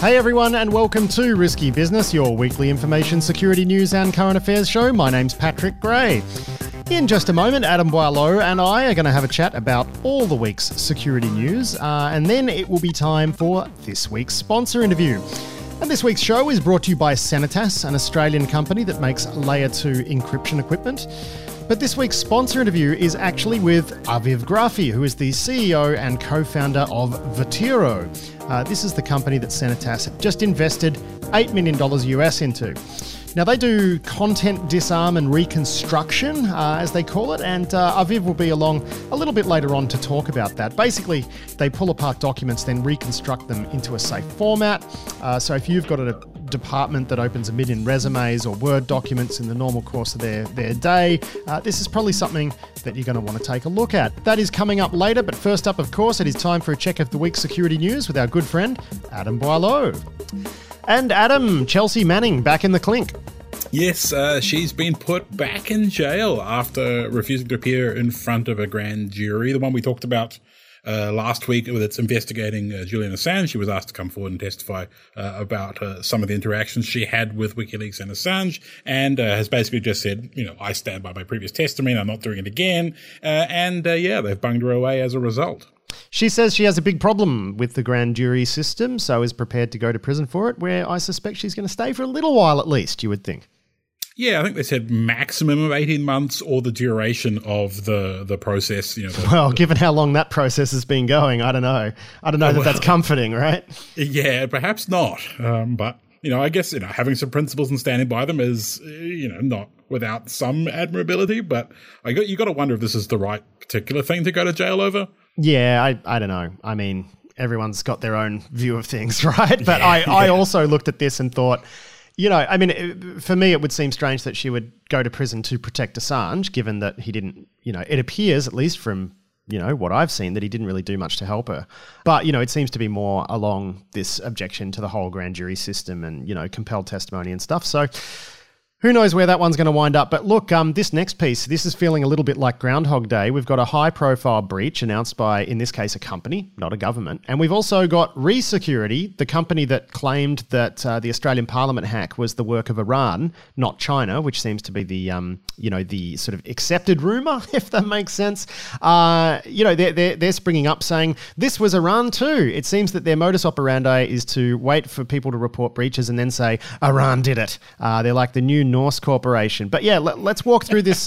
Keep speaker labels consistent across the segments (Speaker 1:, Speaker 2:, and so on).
Speaker 1: Hey everyone, and welcome to Risky Business, your weekly information, security news and current affairs show. My name's Patrick Gray. In just a moment, Adam Boileau and I are going to have a chat about all the week's security news, and then it will be time for this week's sponsor interview. And this week's show is brought to you by Sanitas, an Australian company that makes Layer 2 encryption equipment. But this week's sponsor interview is actually with Aviv Grafi, who is the CEO and co-founder of Vatiro. This is the company that Sanitas just invested $8 million US into. Now, they do content disarm and reconstruction, as they call it, and Aviv will be along a little bit later on to talk about that. Basically, they pull apart documents, then reconstruct them into a safe format. So if you've got a department that opens 1 million resumes or Word documents in the normal course of their day, this is probably something that you're going to want to take a look at. That is coming up later, but first up, of course, it is time for a check of the week's security news with our good friend, Adam Boileau. And Adam, Chelsea Manning back in the clink.
Speaker 2: Yes, she's been put back in jail after refusing to appear in front of a grand jury. The one we talked about last week that's investigating Julian Assange. She was asked to come forward and testify about some of the interactions she had with WikiLeaks and Assange, and has basically just said, I stand by my previous testimony, I'm not doing it again. They've bunged her away as a result.
Speaker 1: She says she has a big problem with the grand jury system, so is prepared to go to prison for it, where I suspect she's going to stay for a little while at least, you would think.
Speaker 2: Yeah, I think they said maximum of 18 months or the duration of the process.
Speaker 1: Given how long that process has been going, I don't know. That's comforting, right? Yeah,
Speaker 2: perhaps not. But I guess, having some principles and standing by them is, not without some admirability. But you got to wonder if this is the right particular thing to go to jail over.
Speaker 1: Yeah, I don't know. I mean, everyone's got their own view of things, right? But I also looked at this and thought, for me, it would seem strange that she would go to prison to protect Assange, given that he didn't, it appears, at least from, what I've seen, that he didn't really do much to help her. But, it seems to be more along this objection to the whole grand jury system and, compelled testimony and stuff. So who knows where that one's going to wind up. But look, this next piece, this is feeling a little bit like Groundhog Day. We've got a high-profile breach announced by, in this case, a company, not a government. And we've also got ReSecurity, the company that claimed that the Australian Parliament hack was the work of Iran, not China, which seems to be the, the sort of accepted rumour, if that makes sense. They're springing up saying, this was Iran too. It seems that their modus operandi is to wait for people to report breaches and then say, Iran did it. They're like the new Norse Corporation. But yeah, let's walk through this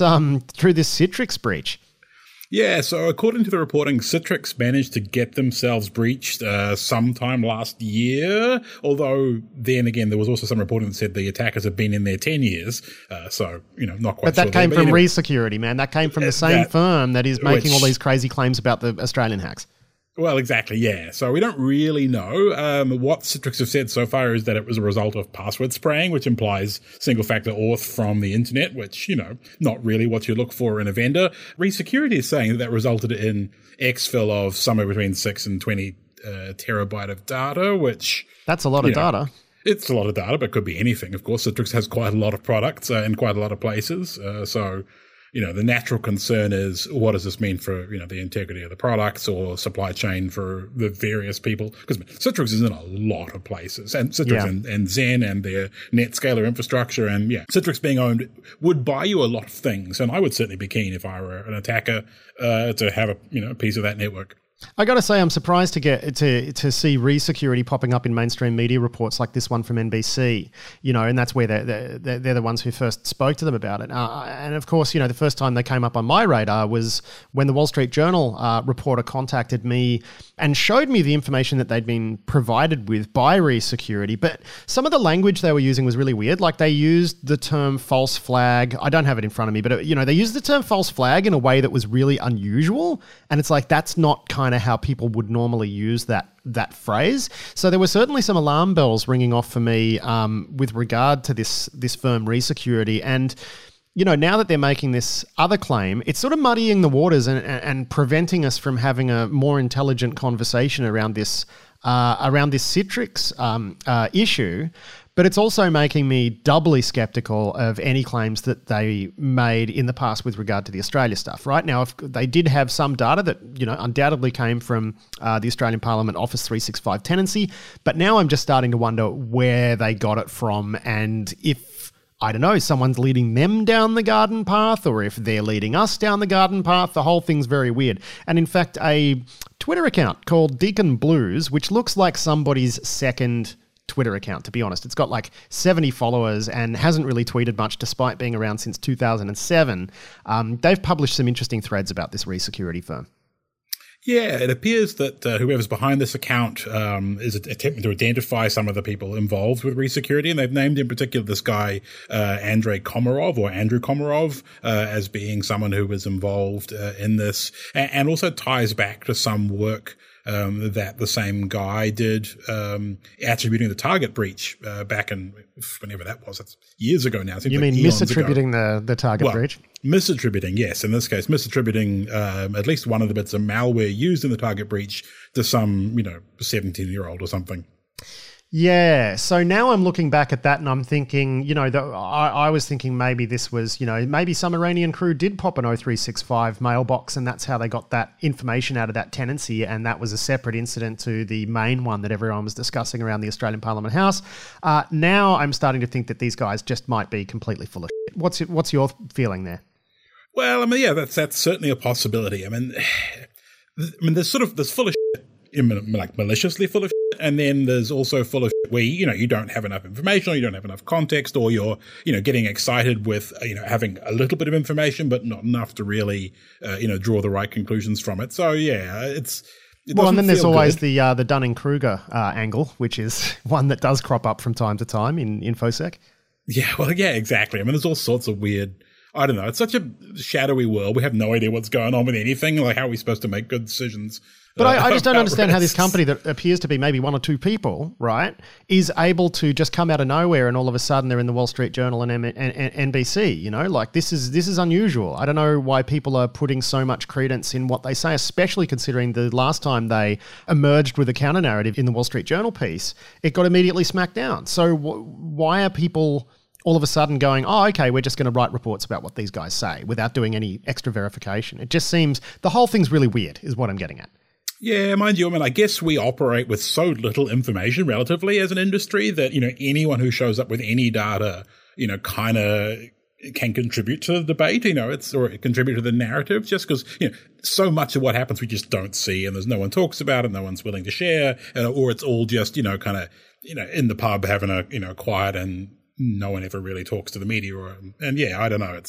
Speaker 1: Citrix breach.
Speaker 2: Yeah, so according to the reporting, Citrix managed to get themselves breached sometime last year, although then again there was also some reporting that said the attackers have been in there 10 years, so, not quite.
Speaker 1: But that came from ReSecurity, man. That came from the same firm that is making all these crazy claims about the Australian hacks.
Speaker 2: Well, exactly, yeah. So we don't really know. What Citrix have said so far is that it was a result of password spraying, which implies single-factor auth from the internet, which, not really what you look for in a vendor. ReSecurity is saying that resulted in exfil of somewhere between 6 and 20 terabyte of data, which...
Speaker 1: That's a lot of data.
Speaker 2: It's a lot of data, but could be anything, of course. Citrix has quite a lot of products in quite a lot of places, so... the natural concern is, what does this mean for, the integrity of the products or supply chain for the various people? Because Citrix is in a lot of places, and Citrix and Zen and their NetScaler infrastructure, and Citrix being owned would buy you a lot of things. And I would certainly be keen if I were an attacker to have a piece of that network.
Speaker 1: I got to say, I'm surprised to get to see ReSecurity popping up in mainstream media reports like this one from NBC, and that's where they're the ones who first spoke to them about it. And of course, the first time they came up on my radar was when the Wall Street Journal reporter contacted me and showed me the information that they'd been provided with by ReSecurity. But some of the language they were using was really weird. Like they used the term false flag. I don't have it in front of me, but they used the term false flag in a way that was really unusual. And it's like, that's not kind of how people would normally use that phrase. So there were certainly some alarm bells ringing off for me with regard to this firm ReSecurity. And now that they're making this other claim, it's sort of muddying the waters and preventing us from having a more intelligent conversation around this Citrix issue. But it's also making me doubly skeptical of any claims that they made in the past with regard to the Australia stuff. Right now, if they did have some data that, undoubtedly came from the Australian Parliament Office 365 tenancy, but now I'm just starting to wonder where they got it from and if, I don't know, someone's leading them down the garden path or if they're leading us down the garden path. The whole thing's very weird. And in fact, a Twitter account called Deacon Blues, which looks like somebody's second Twitter account, to be honest. It's got like 70 followers and hasn't really tweeted much despite being around since 2007. They've published some interesting threads about this re-security firm.
Speaker 2: Yeah, it appears that whoever's behind this account is attempting to identify some of the people involved with re-security, and they've named in particular this guy, Andrew Komarov, as being someone who was involved in this, and also ties back to some work that the same guy did attributing the Target breach back in whenever that was. That's years ago now.
Speaker 1: You mean misattributing the Target breach?
Speaker 2: Misattributing, yes. In this case, misattributing at least one of the bits of malware used in the Target breach to some, 17-year-old or something.
Speaker 1: Yeah. So now I'm looking back at that and I'm thinking, I was thinking maybe this was, maybe some Iranian crew did pop an 0365 mailbox and that's how they got that information out of that tenancy. And that was a separate incident to the main one that everyone was discussing around the Australian Parliament House. Now I'm starting to think that these guys just might be completely full of shit. What's your feeling there?
Speaker 2: Well, yeah, that's certainly a possibility. There's full of shit, like maliciously full of shit, and then there's also full of shit where, you don't have enough information or you don't have enough context or you're, getting excited with, having a little bit of information but not enough to really, draw the right conclusions from it. So, yeah, and then
Speaker 1: there's always the Dunning-Kruger angle, which is one that does crop up from time to time in InfoSec.
Speaker 2: Yeah, well, yeah, exactly. There's all sorts of weird, I don't know. It's such a shadowy world. We have no idea what's going on with anything. Like, how are we supposed to make good decisions?
Speaker 1: But I just don't understand how this company that appears to be maybe one or two people, right, is able to just come out of nowhere and all of a sudden they're in the Wall Street Journal and NBC, Like, this is unusual. I don't know why people are putting so much credence in what they say, especially considering the last time they emerged with a counter-narrative in the Wall Street Journal piece, it got immediately smacked down. So why are people all of a sudden going, oh, okay, we're just going to write reports about what these guys say without doing any extra verification? It just seems the whole thing's really weird is what I'm getting at.
Speaker 2: Yeah, mind you, I guess we operate with so little information relatively as an industry that, anyone who shows up with any data, kind of can contribute to the debate, or contribute to the narrative just because, so much of what happens we just don't see and there's no one talks about it, no one's willing to share, or it's all just, kind of, in the pub having a, quiet and no one ever really talks to the media and yeah, I don't know.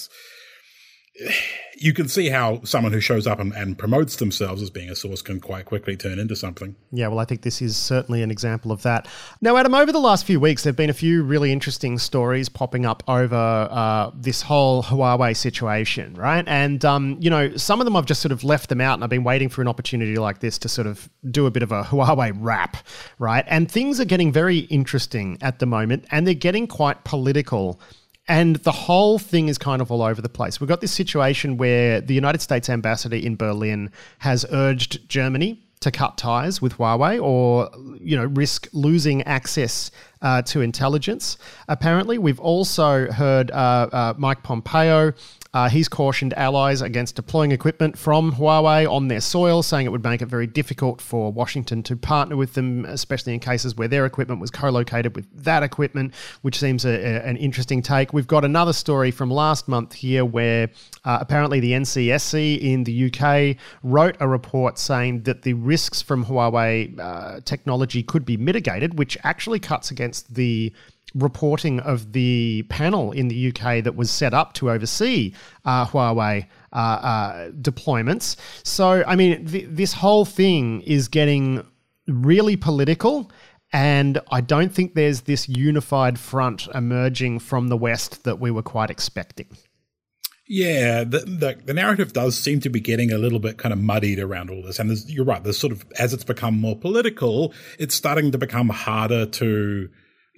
Speaker 2: You can see how someone who shows up and promotes themselves as being a source can quite quickly turn into something.
Speaker 1: Yeah, well, I think this is certainly an example of that. Now, Adam, over the last few weeks, there have been a few really interesting stories popping up over this whole Huawei situation, right? And, some of them I've just sort of left them out and I've been waiting for an opportunity like this to sort of do a bit of a Huawei wrap, right? And things are getting very interesting at the moment and they're getting quite political. And the whole thing is kind of all over the place. We've got this situation where the United States ambassador in Berlin has urged Germany to cut ties with Huawei or, risk losing access to intelligence. Apparently, we've also heard Mike Pompeo. He's cautioned allies against deploying equipment from Huawei on their soil, saying it would make it very difficult for Washington to partner with them, especially in cases where their equipment was co-located with that equipment, which seems an interesting take. We've got another story from last month here where apparently the NCSC in the UK wrote a report saying that the risks from Huawei technology could be mitigated, which actually cuts against the reporting of the panel in the UK that was set up to oversee Huawei deployments. So, this whole thing is getting really political, and I don't think there's this unified front emerging from the West that we were quite expecting.
Speaker 2: Yeah, the narrative does seem to be getting a little bit kind of muddied around all this. And you're right, there's sort of, as it's become more political, it's starting to become harder to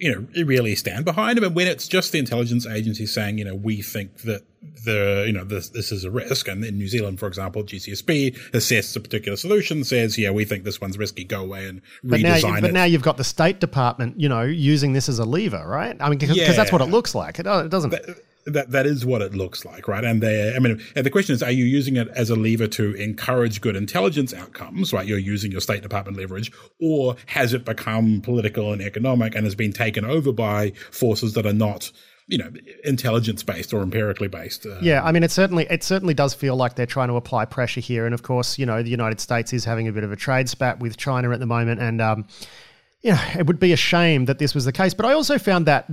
Speaker 2: really stand behind them. And when it's just the intelligence agency saying, we think that this is a risk. And in New Zealand, for example, GCSB assesses a particular solution, says, we think this one's risky, go away and redesign it.
Speaker 1: But now you've got the State Department, using this as a lever, right? I mean, because that's what it looks like. It doesn't.
Speaker 2: That is what it looks like, right? And the question is, are you using it as a lever to encourage good intelligence outcomes, right? You're using your State Department leverage, or has it become political and economic and has been taken over by forces that are not, intelligence based or empirically based?
Speaker 1: It certainly does feel like they're trying to apply pressure here. And of course, the United States is having a bit of a trade spat with China at the moment, and it would be a shame that this was the case. But I also found that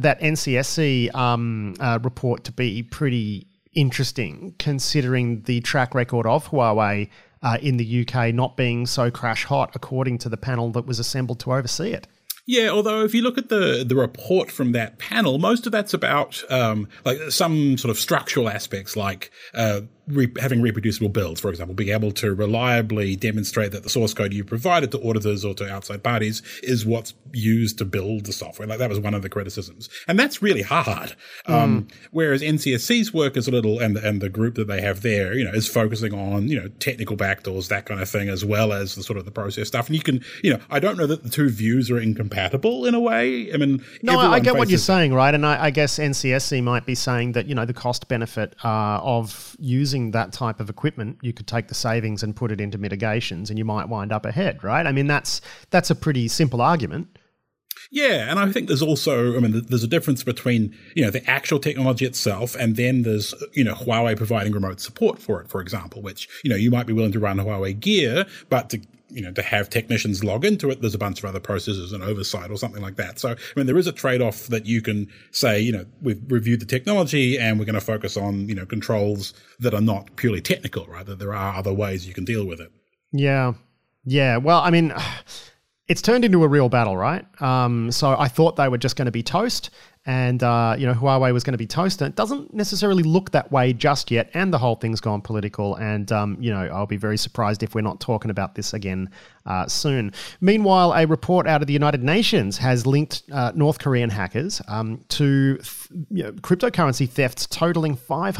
Speaker 1: NCSC report to be pretty interesting, considering the track record of Huawei in the UK not being so crash hot, according to the panel that was assembled to oversee it.
Speaker 2: Yeah, although if you look at the report from that panel, most of that's about some sort of structural aspects, like having reproducible builds, for example, being able to reliably demonstrate that the source code you provided to auditors or to outside parties is what's used to build the software. Like, that was one of the criticisms. And that's really hard. Whereas NCSC's work is a little, and the group that they have there, is focusing on, technical backdoors, that kind of thing, as well as the sort of the process stuff. And you can, I don't know that the two views are incompatible in a way.
Speaker 1: I get what you're saying, right? And I guess NCSC might be saying that, the cost benefit of using that type of equipment, you could take the savings and put it into mitigations and you might wind up ahead, right? I mean, that's a pretty simple argument.
Speaker 2: Yeah, and I think there's also, there's a difference between, the actual technology itself, and then there's, Huawei providing remote support for it, for example, which, you might be willing to run Huawei gear, but to have technicians log into it, there's a bunch of other processes and oversight or something like that. So, there is a trade-off that you can say, we've reviewed the technology and we're going to focus on, controls that are not purely technical, right? That there are other ways you can deal with it.
Speaker 1: Yeah. Yeah. Well, it's turned into a real battle, right? So I thought they were just going to be toast, and Huawei was going to be toast, and it doesn't necessarily look that way just yet. And the whole thing's gone political, and I'll be very surprised if we're not talking about this again soon. Meanwhile, a report out of the United Nations has linked North Korean hackers to cryptocurrency thefts totaling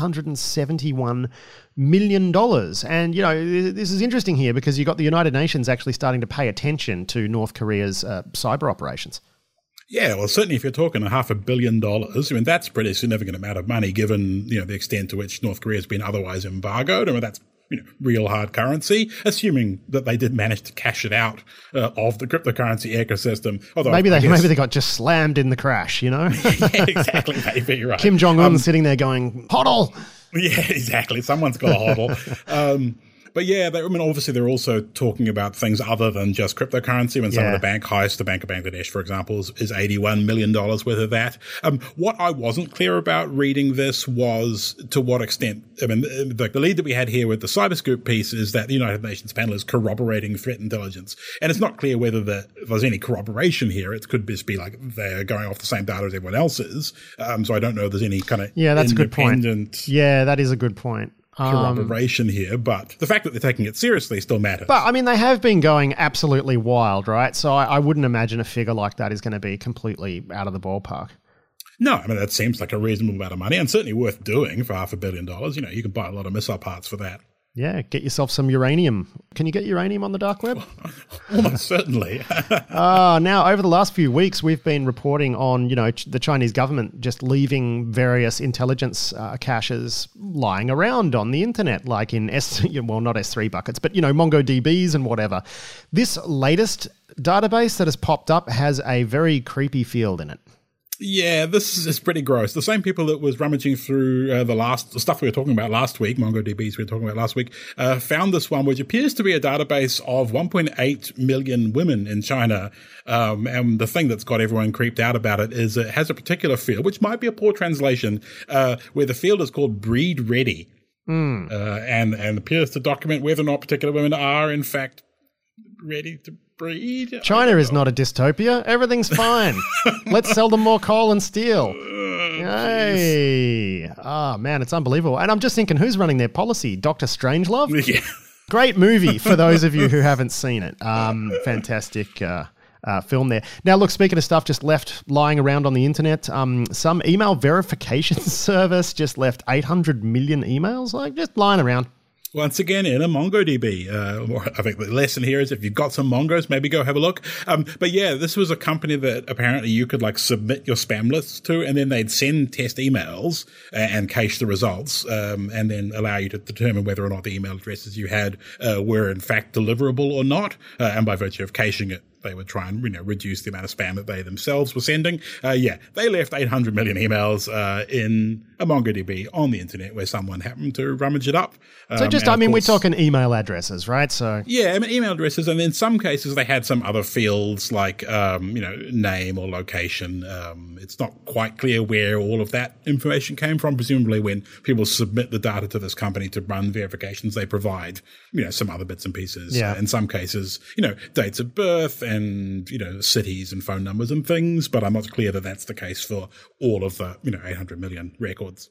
Speaker 1: $571 million. And, this is interesting here because you've got the United Nations actually starting to pay attention to North Korea's cyber operations.
Speaker 2: Yeah, well, certainly if you're talking $500 million, that's a pretty significant amount of money given, the extent to which North Korea has been otherwise embargoed. That's, real hard currency, assuming that they did manage to cash it out of the cryptocurrency ecosystem. Although
Speaker 1: maybe they got just slammed in the crash,
Speaker 2: Yeah, exactly. Maybe you're right.
Speaker 1: Kim Jong-un sitting there going, HODL!
Speaker 2: Yeah, exactly. Someone's got a HODL. But yeah, obviously they're also talking about things other than just cryptocurrency. Some of the bank heists, the Bank of Bangladesh, for example, is $81 million worth of that. What I wasn't clear about reading this was to what extent, the lead that we had here with the Cyberscoop piece is that the United Nations panel is corroborating threat intelligence. And it's not clear whether there's any corroboration here. It could just be like they're going off the same data as everyone else is. So I don't know if there's any kind of
Speaker 1: that's a good point. Yeah, that is a good point.
Speaker 2: Corroboration here, but the fact that they're taking it seriously still matters.
Speaker 1: But they have been going absolutely wild, right? So I wouldn't imagine a figure like that is going to be completely out of the ballpark.
Speaker 2: No, that seems like a reasonable amount of money and certainly worth doing for $500 million. You can buy a lot of missile parts for that.
Speaker 1: Yeah, get yourself some uranium. Can you get uranium on the dark web?
Speaker 2: Almost certainly.
Speaker 1: Now, over the last few weeks, we've been reporting on, the Chinese government just leaving various intelligence caches lying around on the internet, like in not S3 buckets, but, MongoDBs and whatever. This latest database that has popped up has a very creepy field in it.
Speaker 2: Yeah, this is pretty gross. The same people that was rummaging through the stuff we were talking about last week, MongoDBs we were talking about last week, found this one, which appears to be a database of 1.8 million women in China. And the thing that's got everyone creeped out about it is it has a particular field, which might be a poor translation, where the field is called breed ready. And appears to document whether or not particular women are, in fact, ready to breed.
Speaker 1: China is not a dystopia. Everything's fine. Let's sell them more coal and steel. Yay. Man, it's unbelievable. And I'm just thinking, who's running their policy? Dr. Strangelove?
Speaker 2: Yeah.
Speaker 1: Great movie for those of you who haven't seen it. Fantastic film there. Now, look, speaking of stuff just left lying around on the internet, some email verification service just left 800 million emails, like just lying around.
Speaker 2: Once again, in a MongoDB. I think the lesson here is if you've got some Mongos, maybe go have a look. But yeah, this was a company that apparently you could like submit your spam lists to, and then they'd send test emails and cache the results, and then allow you to determine whether or not the email addresses you had were in fact deliverable or not. And by virtue of caching it, they would try and, reduce the amount of spam that they themselves were sending. They left 800 million emails in a MongoDB on the internet where someone happened to rummage it up.
Speaker 1: So we're talking email addresses, right? So
Speaker 2: yeah, email addresses, and in some cases they had some other fields like, name or location. It's not quite clear where all of that information came from. Presumably when people submit the data to this company to run verifications, they provide, some other bits and pieces.
Speaker 1: Yeah.
Speaker 2: In some cases, dates of birth and, cities and phone numbers and things, but I'm not clear that that's the case for all of the, 800 million records.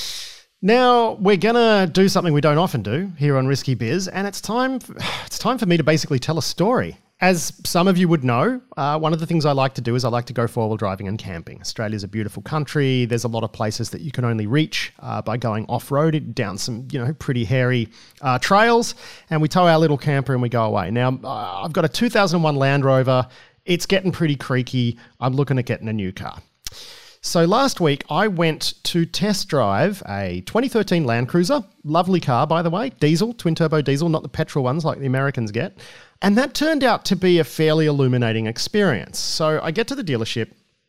Speaker 1: Now, we're going to do something we don't often do here on Risky Biz, and it's time for me to basically tell a story. As some of you would know, one of the things I like to do is I like to go four-wheel driving and camping. Australia's a beautiful country. There's a lot of places that you can only reach by going off-road down some, pretty hairy trails, and we tow our little camper and we go away. Now, I've got a 2001 Land Rover. It's getting pretty creaky. I'm looking at getting a new car. So last week, I went to test drive a 2013 Land Cruiser. Lovely car, by the way. Diesel, twin-turbo diesel, not the petrol ones like the Americans get. And that turned out to be a fairly illuminating experience. So I get to the dealership,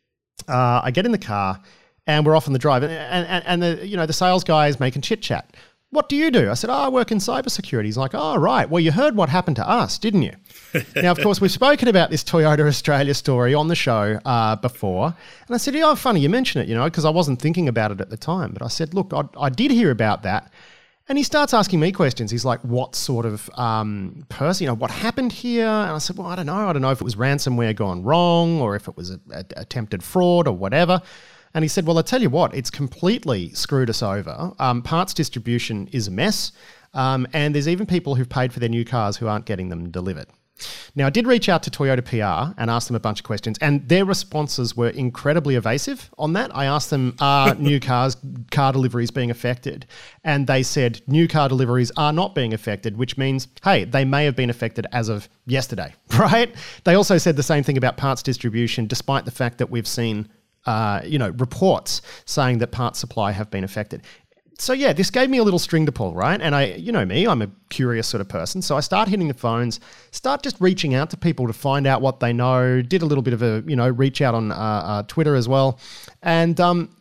Speaker 1: I get in the car, and we're off on the drive. And the sales guy is making chit-chat. What do you do? I said, I work in cybersecurity. He's like, oh, right. Well, you heard what happened to us, didn't you? Now, of course, we've spoken about this Toyota Australia story on the show before. And I said, yeah, funny you mention it, because I wasn't thinking about it at the time. But I said, look, I did hear about that. And he starts asking me questions. He's like, what sort of person, what happened here? And I said, well, I don't know. I don't know if it was ransomware gone wrong or if it was a attempted fraud or whatever. And he said, well, I tell you what, it's completely screwed us over. Parts distribution is a mess. And there's even people who've paid for their new cars who aren't getting them delivered. Now, I did reach out to Toyota PR and ask them a bunch of questions, and their responses were incredibly evasive on that. I asked them, are new car deliveries being affected? And they said new car deliveries are not being affected, which means, hey, they may have been affected as of yesterday, right? They also said the same thing about parts distribution, despite the fact that we've seen reports saying that parts supply have been affected. So yeah, this gave me a little string to pull, right? And me, I'm a curious sort of person. So I start hitting the phones, start just reaching out to people to find out what they know, did a little bit of a, reach out on Twitter as well. And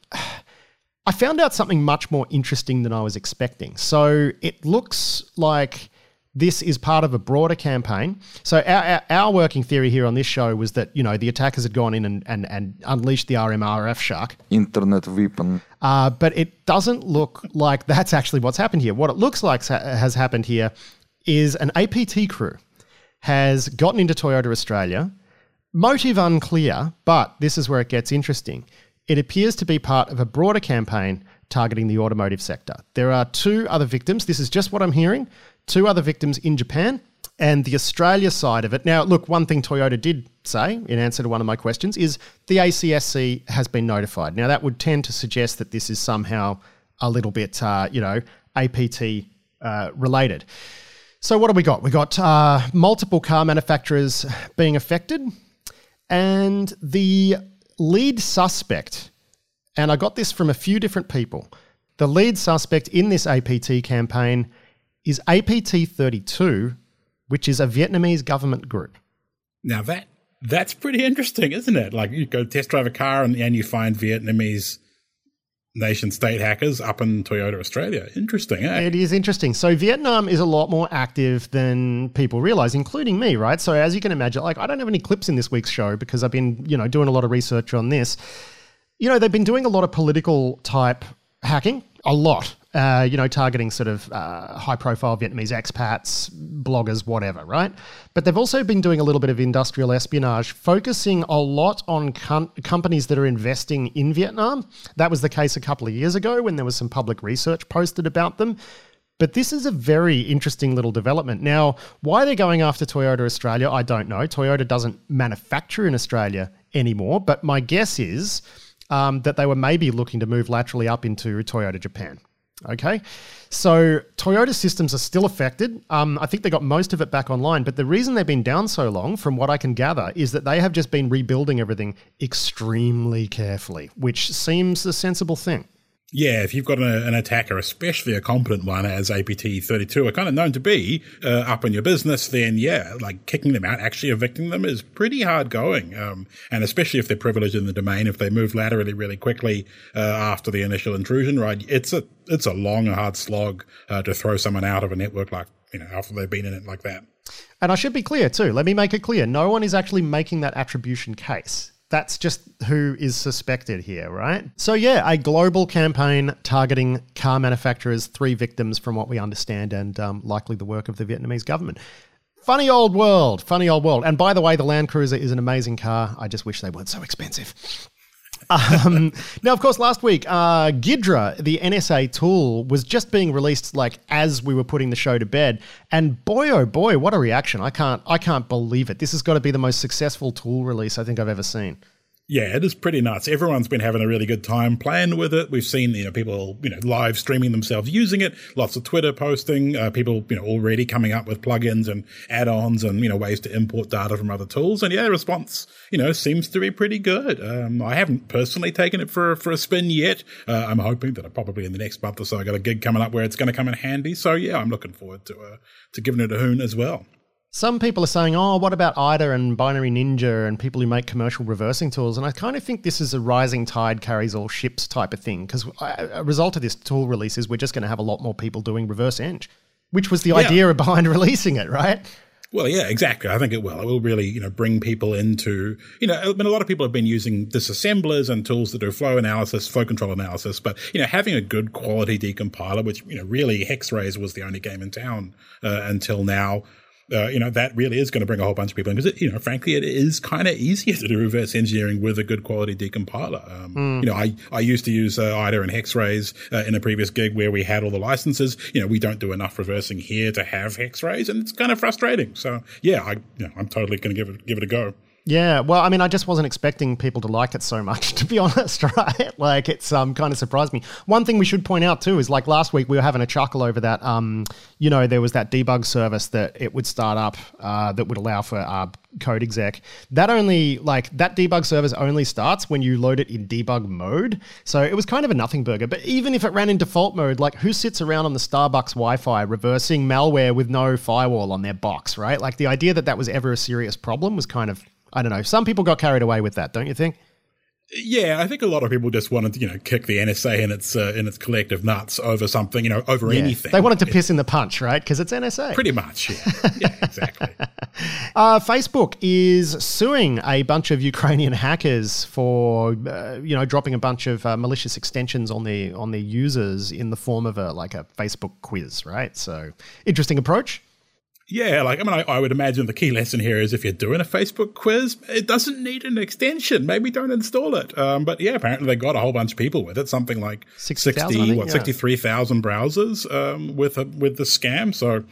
Speaker 1: I found out something much more interesting than I was expecting. So it looks like this is part of a broader campaign. So our working theory here on this show was that, the attackers had gone in and unleashed the RMRF shark.
Speaker 3: Internet weapon.
Speaker 1: But it doesn't look like that's actually what's happened here. What it looks like has happened here is an APT crew has gotten into Toyota Australia. Motive unclear, but this is where it gets interesting. It appears to be part of a broader campaign targeting the automotive sector. There are 2 other victims. This is just what I'm hearing. 2 other victims in Japan, and the Australia side of it. Now, look, one thing Toyota did say in answer to one of my questions is the ACSC has been notified. Now, that would tend to suggest that this is somehow a little bit, APT related. So what do we got? We got multiple car manufacturers being affected, and the lead suspect, and I got this from a few different people, the lead suspect in this APT campaign is APT32, which is a Vietnamese government group.
Speaker 2: Now that's pretty interesting, isn't it? Like you go test drive a car and you find Vietnamese nation state hackers up in Toyota Australia. Interesting, eh?
Speaker 1: It is interesting. So Vietnam is a lot more active than people realize, including me, right? So as you can imagine, I don't have any clips in this week's show because I've been, doing a lot of research on this. They've been doing a lot of political type hacking, a lot. Targeting sort of high-profile Vietnamese expats, bloggers, whatever, right? But they've also been doing a little bit of industrial espionage, focusing a lot on companies that are investing in Vietnam. That was the case a couple of years ago when there was some public research posted about them. But this is a very interesting little development. Now, why they're going after Toyota Australia, I don't know. Toyota doesn't manufacture in Australia anymore, but my guess is that they were maybe looking to move laterally up into Toyota Japan. Okay, so Toyota systems are still affected. I think they got most of it back online, but the reason they've been down so long, from what I can gather, is that they have just been rebuilding everything extremely carefully, which seems a sensible thing.
Speaker 2: Yeah, if you've got an attacker, especially a competent one, as APT32 are kind of known to be, up in your business, then yeah, like kicking them out, actually evicting them is pretty hard going. And especially if they're privileged in the domain, if they move laterally really quickly, after the initial intrusion, right? It's a long and hard slog, to throw someone out of a network like, after they've been in it like that. And
Speaker 1: I should be clear too. Let me make it clear. No one is actually making that attribution case. That's just who is suspected here, right? So yeah, a global campaign targeting car manufacturers, 3 victims from what we understand, and likely the work of the Vietnamese government. Funny old world. And by the way, the Land Cruiser is an amazing car. I just wish they weren't so expensive. Now, of course, last week, Ghidra, the NSA tool, was just being released as we were putting the show to bed. And boy, oh boy, what a reaction. I can't believe it. This has got to be the most successful tool release I think I've ever seen.
Speaker 2: Yeah, it is pretty nuts. Everyone's been having a really good time playing with it. We've seen, people, live streaming themselves using it. Lots of Twitter posting, people, already coming up with plugins and add-ons and, ways to import data from other tools. And yeah, the response, seems to be pretty good. I haven't personally taken it for a spin yet. I'm hoping that probably in the next month or so I got a gig coming up where it's going to come in handy. So yeah, I'm looking forward to giving it a hoon as well.
Speaker 1: Some people are saying, oh, what about IDA and Binary Ninja and people who make commercial reversing tools? And I kind of think this is a rising tide carries all ships type of thing, because a result of this tool release is we're just going to have a lot more people doing reverse eng, which was the idea behind releasing it, right?
Speaker 2: Well, yeah, exactly. I think it will. It will really, bring people into, a lot of people have been using disassemblers and tools that do flow analysis, flow control analysis, but, having a good quality decompiler, which, really Hexrays was the only game in town until now. That really is going to bring a whole bunch of people in because, frankly, it is kind of easier to do reverse engineering with a good quality decompiler. I used to use IDA and Hexrays in a previous gig where we had all the licenses. We don't do enough reversing here to have Hexrays, and it's kind of frustrating. So, yeah, I'm totally going to give it a go.
Speaker 1: Yeah, well, I just wasn't expecting people to like it so much, to be honest, right? It's kind of surprised me. One thing we should point out too is last week we were having a chuckle over that, there was that debug service that it would start up that would allow for code exec. That debug service only starts when you load it in debug mode. So it was kind of a nothing burger. But even if it ran in default mode, who sits around on the Starbucks Wi-Fi reversing malware with no firewall on their box, right? The idea that was ever a serious problem was kind of, I don't know. Some people got carried away with that, don't you think?
Speaker 2: Yeah, I think a lot of people just wanted to, kick the NSA in its collective nuts over something, over anything.
Speaker 1: They wanted to piss in the punch, right? Because it's NSA.
Speaker 2: Pretty much, yeah. Yeah, exactly.
Speaker 1: Facebook is suing a bunch of Ukrainian hackers for, dropping a bunch of malicious extensions on their users in the form of a Facebook quiz, right? So, interesting approach.
Speaker 2: Yeah, I would imagine the key lesson here is if you're doing a Facebook quiz, it doesn't need an extension. Maybe don't install it. But yeah, apparently they got a whole bunch of people with it, something like 63,000 browsers with the scam. So,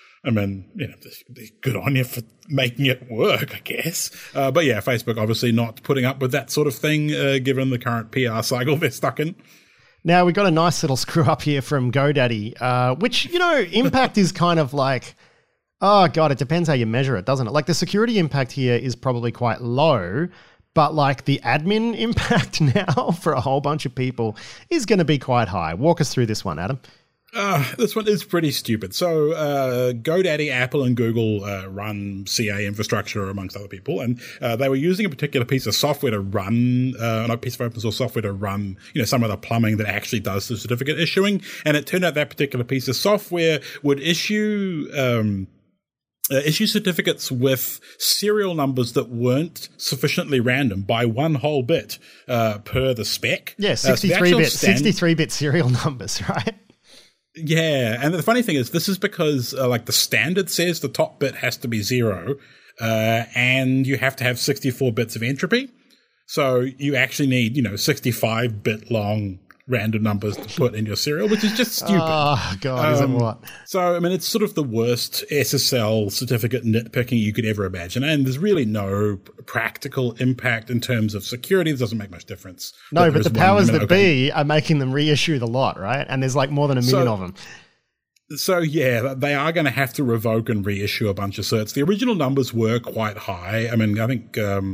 Speaker 2: good on you for making it work, I guess. But yeah, Facebook obviously not putting up with that sort of thing, given the current PR cycle they're stuck in.
Speaker 1: Now, we got a nice little screw up here from GoDaddy, which, impact is kind of oh, God, it depends how you measure it, doesn't it? The security impact here is probably quite low, but the admin impact now for a whole bunch of people is going to be quite high. Walk us through this one, Adam.
Speaker 2: This one is pretty stupid. So GoDaddy, Apple, and Google run CA infrastructure amongst other people, and they were using a particular piece of software to run, a piece of open source software to run, some of the plumbing that actually does the certificate issuing. And it turned out that particular piece of software would issue certificates with serial numbers that weren't sufficiently random by one whole bit per the spec.
Speaker 1: Yeah, 63-bit serial numbers, right?
Speaker 2: Yeah, and the funny thing is this is because the standard says the top bit has to be 0 and you have to have 64 bits of entropy. So you actually need, 65-bit long random numbers to put in your serial, which is just stupid.
Speaker 1: Oh, God, is it what?
Speaker 2: So, I mean, it's sort of the worst SSL certificate nitpicking you could ever imagine. And there's really no practical impact in terms of security. It doesn't make much difference.
Speaker 1: No, but the powers that be are making them reissue the lot, right? And there's like more than a million of them.
Speaker 2: So, yeah, they are going to have to revoke and reissue a bunch of certs. The original numbers were quite high. I mean, I think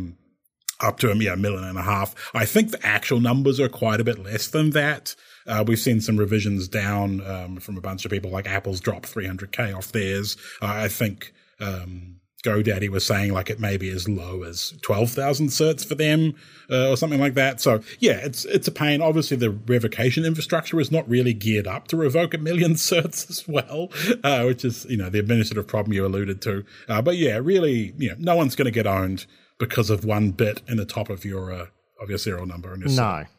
Speaker 2: up to $1.5 million. I think the actual numbers are quite a bit less than that. We've seen some revisions down from a bunch of people, like Apple's dropped 300K off theirs. I think GoDaddy was saying like it may be as low as 12,000 certs for them or something like that. So, yeah, it's a pain. Obviously, the revocation infrastructure is not really geared up to revoke 1 million certs as well, which is, the administrative problem you alluded to. But, yeah, really, no one's going to get owned because of one bit in the top of your serial number. And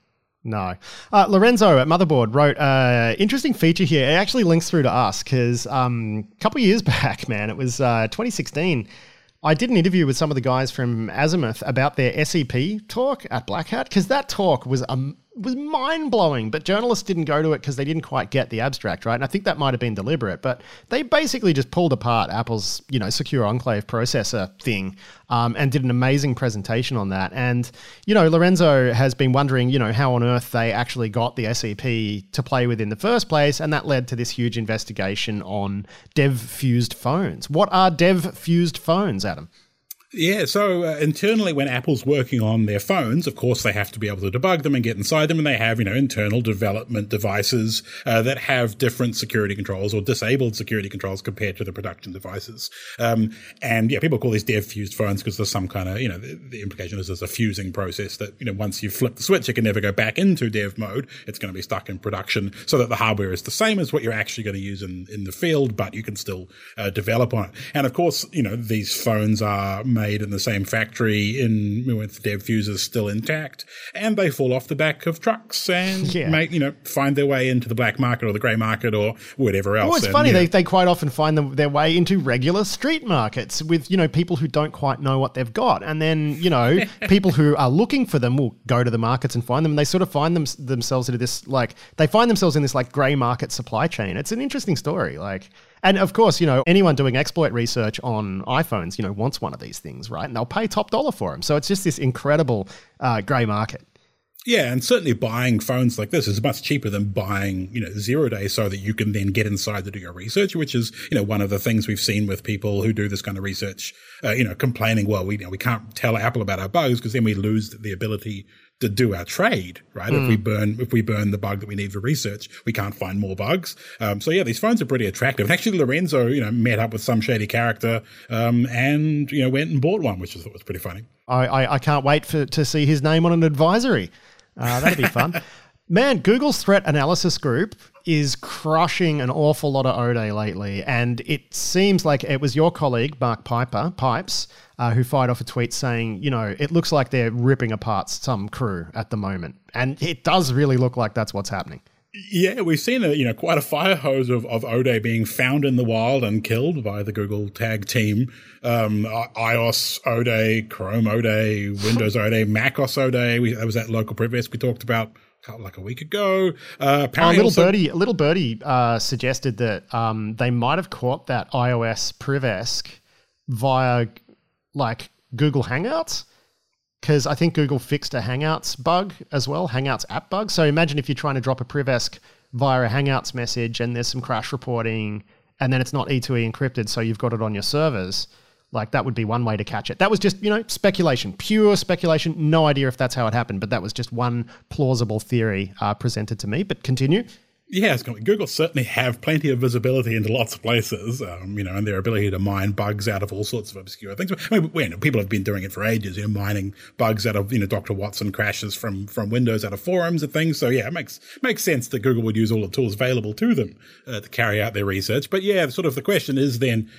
Speaker 1: No. Lorenzo at Motherboard wrote interesting feature here. It actually links through to us because a couple of years back, man, it was 2016. I did an interview with some of the guys from Azimuth about their SEP talk at Black Hat because that talk was mind-blowing, but journalists didn't go to it because they didn't quite get the abstract, right? And I think that might have been deliberate, but they basically just pulled apart Apple's, secure enclave processor thing and did an amazing presentation on that. And, Lorenzo has been wondering, how on earth they actually got the SEP to play with in the first place, and that led to this huge investigation on dev-fused phones. What are dev-fused phones, Adam?
Speaker 2: Yeah, so internally when Apple's working on their phones, of course, they have to be able to debug them and get inside them, and they have, internal development devices that have different security controls or disabled security controls compared to the production devices. And yeah, people call these dev-fused phones because there's some kind of, the implication is there's a fusing process that, once you flip the switch, it can never go back into dev mode. It's going to be stuck in production so that the hardware is the same as what you're actually going to use in the field, but you can still develop on it. And of course, these phones are made in the same factory with dev fuses still intact, and they fall off the back of trucks and find their way into the black market or the grey market or whatever else.
Speaker 1: Well, it's funny, they quite often find their way into regular street markets with, people who don't quite know what they've got. And then, people who are looking for them will go to the markets and find them, and they sort of find themselves into this, they find themselves in this grey market supply chain. It's an interesting story. And of course, anyone doing exploit research on iPhones, wants one of these things, right? And they'll pay top dollar for them. So it's just this incredible grey market.
Speaker 2: Yeah, and certainly buying phones like this is much cheaper than buying, 0 day so that you can then get inside to do your research, which is, one of the things we've seen with people who do this kind of research, complaining, well, we can't tell Apple about our bugs because then we lose the ability to do our trade, right? If we burn the bug that we need for research, we can't find more bugs. So yeah, these phones are pretty attractive. And actually Lorenzo, met up with some shady character, and, went and bought one, which I thought was pretty funny.
Speaker 1: I can't wait to see his name on an advisory. That'd be fun. Man, Google's threat analysis group is crushing an awful lot of O'Day lately. And it seems like it was your colleague, Mark Pipes, who fired off a tweet saying, it looks like they're ripping apart some crew at the moment. And it does really look like that's what's happening.
Speaker 2: Yeah, we've seen quite a fire hose of O'Day being found in the wild and killed by the Google tag team. iOS O'Day, Chrome O'Day, Windows O'Day, macOS O'Day. That was that local PrivEsk we talked about like a week ago.
Speaker 1: Little Birdie suggested that they might have caught that iOS PrivEsk via Google Hangouts. Because I think Google fixed a Hangouts bug as well, Hangouts app bug. So imagine if you're trying to drop a PrivEsk via a Hangouts message and there's some crash reporting and then it's not E2E encrypted, so you've got it on your servers. That would be one way to catch it. That was just, speculation, pure speculation. No idea if that's how it happened, but that was just one plausible theory presented to me. But continue.
Speaker 2: Yeah, Google certainly have plenty of visibility into lots of places, and their ability to mine bugs out of all sorts of obscure things. I mean, people have been doing it for ages, mining bugs out of, Dr. Watson crashes from Windows out of forums and things. So yeah, it makes sense that Google would use all the tools available to them to carry out their research. But yeah, sort of the question is then,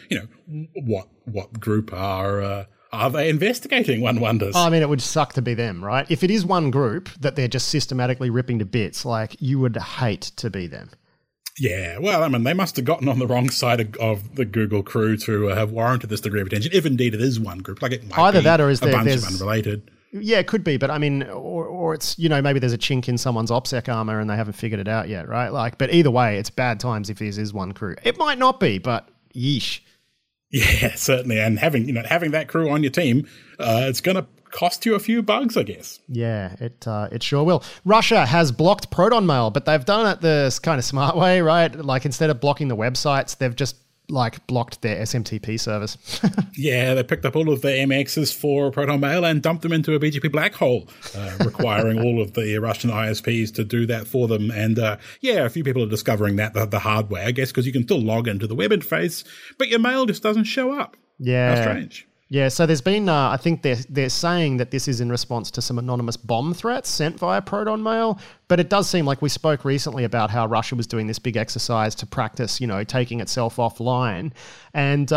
Speaker 2: what group are they investigating, one wonders?
Speaker 1: I mean, it would suck to be them, right? If it is one group that they're just systematically ripping to bits, you would hate to be them.
Speaker 2: Yeah, well, I mean, they must have gotten on the wrong side of the Google crew to have warranted this degree of attention, if indeed it is one group. It might
Speaker 1: either
Speaker 2: be
Speaker 1: that or is
Speaker 2: a bunch of unrelated.
Speaker 1: Yeah, it could be, but I mean, or it's, maybe there's a chink in someone's OPSEC armor and they haven't figured it out yet, right? But either way, it's bad times if this is one crew. It might not be, but yeesh.
Speaker 2: Yeah, certainly. And having that crew on your team, it's going to cost you a few bugs, I guess.
Speaker 1: Yeah, it sure will. Russia has blocked Proton Mail, but they've done it the kind of smart way, right? Like instead of blocking the websites, they've just blocked their SMTP service.
Speaker 2: Yeah, they picked up all of the MXs for Proton Mail and dumped them into a BGP black hole, requiring all of the Russian ISPs to do that for them. And a few people are discovering that the hard way, I guess, because you can still log into the web interface, but your mail just doesn't show up.
Speaker 1: Yeah.
Speaker 2: How strange.
Speaker 1: Yeah, so there's been, I think they're saying that this is in response to some anonymous bomb threats sent via Proton Mail, but it does seem like we spoke recently about how Russia was doing this big exercise to practice, taking itself offline. And,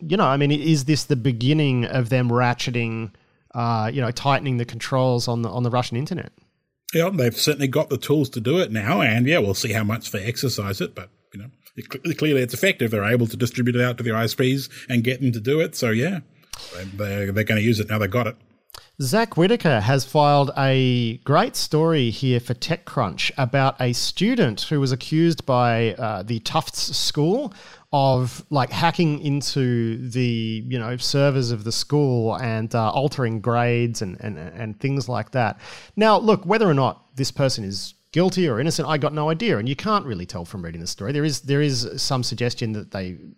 Speaker 1: is this the beginning of them ratcheting, tightening the controls on the Russian internet?
Speaker 2: Yeah, they've certainly got the tools to do it now, and we'll see how much they exercise it, but, clearly it's effective. They're able to distribute it out to the ISPs and get them to do it, so yeah. They're going to use it now they've got it.
Speaker 1: Zach Whitaker has filed a great story here for TechCrunch about a student who was accused by the Tufts School of hacking into the servers of the school and altering grades and things like that. Now, look, whether or not this person is guilty or innocent, I got no idea, and you can't really tell from reading the story. There is some suggestion that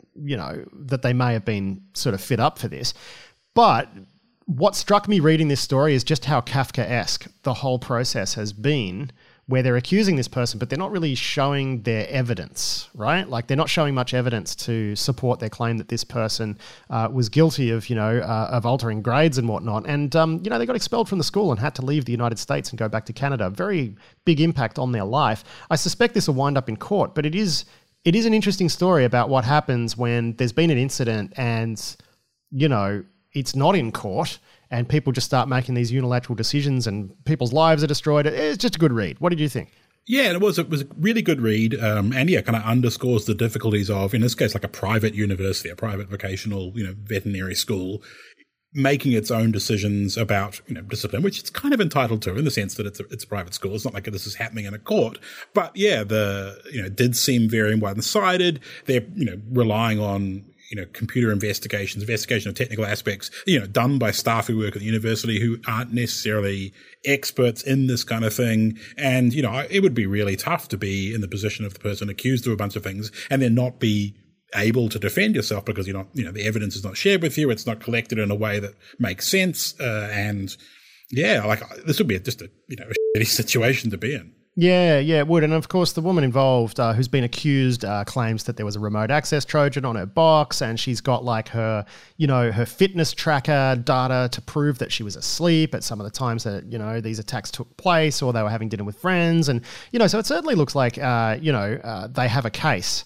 Speaker 1: they may have been sort of fit up for this, but what struck me reading this story is just how Kafkaesque the whole process has been, where they're accusing this person, but they're not really showing their evidence, right? They're not showing much evidence to support their claim that this person was guilty of, of altering grades and whatnot. And, they got expelled from the school and had to leave the United States and go back to Canada. Very big impact on their life. I suspect this will wind up in court, but it is an interesting story about what happens when there's been an incident and, it's not in court and people just start making these unilateral decisions and people's lives are destroyed. It's just a good read. What did you think?
Speaker 2: Yeah, it was a really good read, and kind of underscores the difficulties of, in this case, a private university, a private vocational, veterinary school, making its own decisions about, discipline, which it's kind of entitled to in the sense that it's a private school. It's not like this is happening in a court, but it did seem very one-sided. They're, relying on, computer investigation of technical aspects, done by staff who work at the university who aren't necessarily experts in this kind of thing. And, it would be really tough to be in the position of the person accused of a bunch of things and then not be able to defend yourself because you're not, the evidence is not shared with you. It's not collected in a way that makes sense. This would be just a shitty situation to be in.
Speaker 1: Yeah, it would. And of course, the woman involved who's been accused claims that there was a remote access Trojan on her box, and she's got her, her fitness tracker data to prove that she was asleep at some of the times that, these attacks took place, or they were having dinner with friends. And, so it certainly looks like, they have a case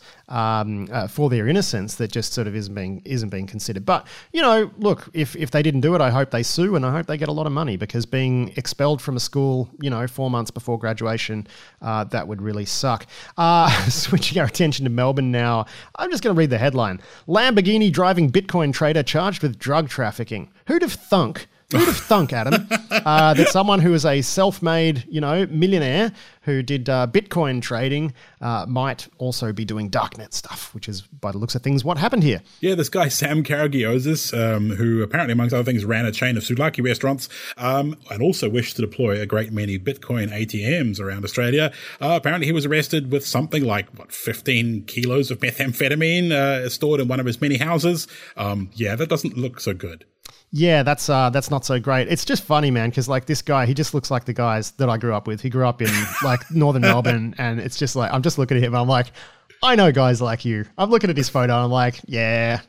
Speaker 1: for their innocence that just sort of isn't being considered. But, look, if they didn't do it, I hope they sue and I hope they get a lot of money, because being expelled from a school, 4 months before graduation, that would really suck. Switching our attention to Melbourne now, I'm just going to read the headline. Lamborghini driving Bitcoin trader charged with drug trafficking. Who'd have thunk, Adam, that someone who is a self-made, millionaire who did Bitcoin trading might also be doing darknet stuff, which is, by the looks of things, what happened here.
Speaker 2: Yeah, this guy, Sam Karagiozis, who apparently, amongst other things, ran a chain of souvlaki restaurants and also wished to deploy a great many Bitcoin ATMs around Australia. Apparently, he was arrested with something like, 15 kilos of methamphetamine stored in one of his many houses. That doesn't look so good.
Speaker 1: Yeah, that's not so great. It's just funny, man, because this guy, he just looks like the guys that I grew up with. He grew up in northern Melbourne, and it's just I'm just looking at him and I'm like, I know guys like you. I'm looking at his photo and I'm like, yeah,